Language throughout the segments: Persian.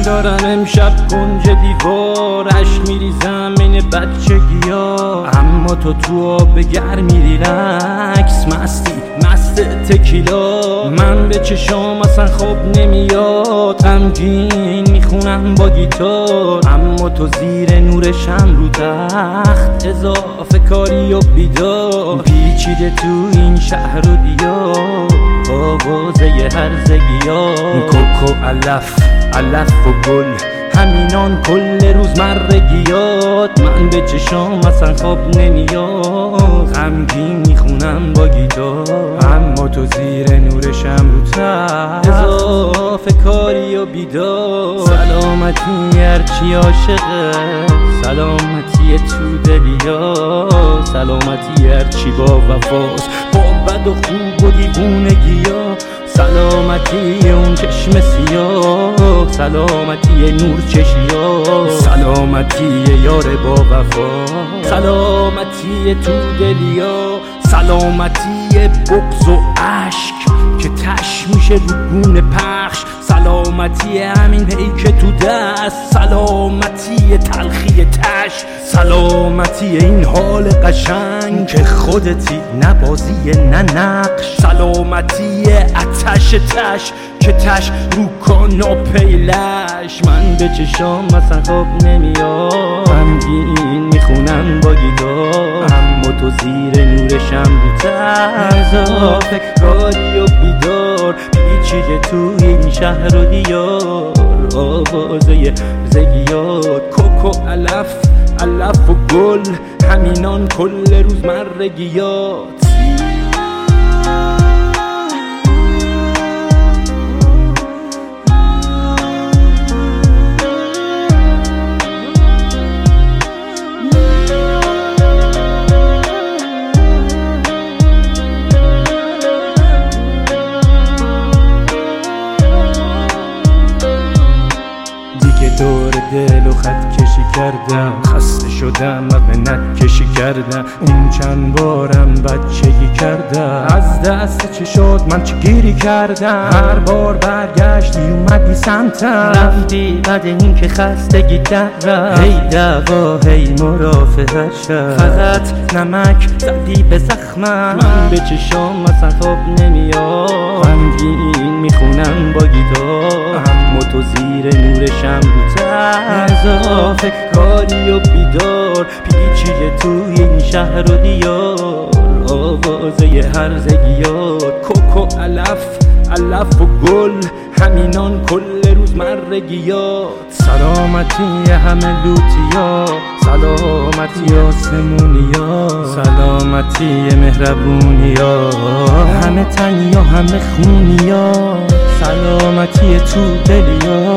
دارم امشب کنج دیوارش میریزم این بچگیا، اما تو آب گرمی ریلکس مستی مست تکیلا. من به چشام اصلا خواب نمیاد، غمگین میخونم با گیتار، اما تو زیر نور شم رو تخت اضافه کاری و بیدار. پیچیده تو این شهر و دیار آوازه هرزگیا، کوکو علف و گل همینان کل روز مرگیات. من به چشام اصلا خواب نمیاد، غمگین میخونم با گیتار، اما تو زیر نورشم رو تخت اضافه کاری و بیدار. سلامتی هرچی عاشقه، سلامتی تو دلیا، سلامتی هرچی با وفاست، با بد و خوب و دیوونگیا. سلامتی اون چشم سیاه، سلامتی نور چشیا، سلامتی یار با وفا، سلامتی تو دلیا. سلامتی بغض و عشق که تش میشه رو گونه پخش، سلامتی همین پیک تو دست، سلامتی تلخی تش، سلامتی این حال قشنگ که خودتی نه بازی نه نقش، سلامتی آتش تش که تش رو کن و پیلش. من به چشام اصلا خواب نمیاد، غمگین میخونم با گیتار، اما تو زیر نورشم رو تخت اضافه کاری و بیدار. پیچیده تو این شهر و دیار آوازه زگیات، کوکو علف و گل همینان کل روز مرگیات. دور دل و خط کشی کردم، خسته شدم و به نت کشی کردم، این چند بارم بچگی کردم، از دست چشات من چه گیری کردم، هر بار برگشتی اومدی سمتم، رفتی بعد این که خستگی درم، هی دعوا هی مرافع هر شب، فقط نمک زدی به زخمم. من به چشام اصلا خواب نمیاد، غمگین میخونم با گیتار، اما تو زیر نورشم رو تخت اضافه کاری و بیدار. پیچیده تو این شهر و دیار آوازه هرزگیات، کوکو علف و گل همینان کل روز مرگیات. سلامتی همه لوتیا، سلامتی آسمونیا، سلامتی مهربونیا، همه تنیا همه خونیا، سلامتی تو دلیا،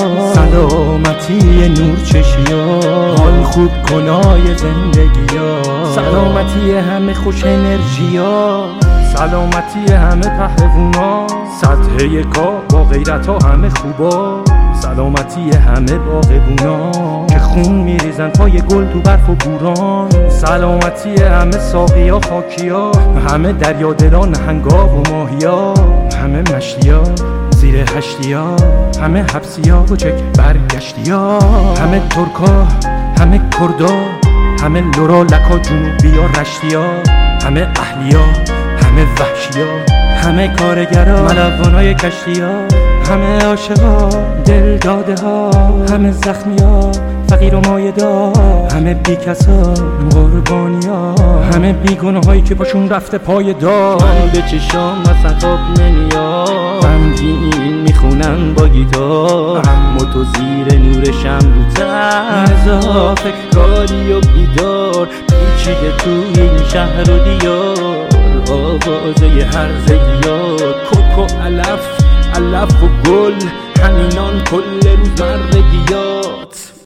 سلامتی نور چشیا، حال خوب کنای زندگیا، سلامتی همه خوش انرژیا، سلامتی همه پهلوونا، سطح کار با غیرت ها همه خوبا، سلامتی همه باغبونا که خون میریزن پای گل تو برف و بوران، سلامتی همه ساقیا خاکیا، همه دریا دلان هنگا و ماهیا، همه مشتیا زیر هشتیا، همه حبسیا و چک برگشتیا، همه ترکا همه کردا، همه لورا لکا جنوبیا رشتیا، همه اهلیا همه وحشیا، همه کارگرا ملوانای کشتیا، همه عاشقا دل داده ها، همه زخمیا فقیر و مایدا، همه بیکسا قربانیا، همه بیگناه هایی که باشون رفته پای دار. من به چشام اصلا خواب نمیاد، غمگین میخونم با گیتار، اما تو زیر نورشم رو تخت اضافه کاری و بیدار. پیچیده تو این شهر و دیار آوازه هرزگیات، کوکو علف و گل همینان کل روز مرگیات.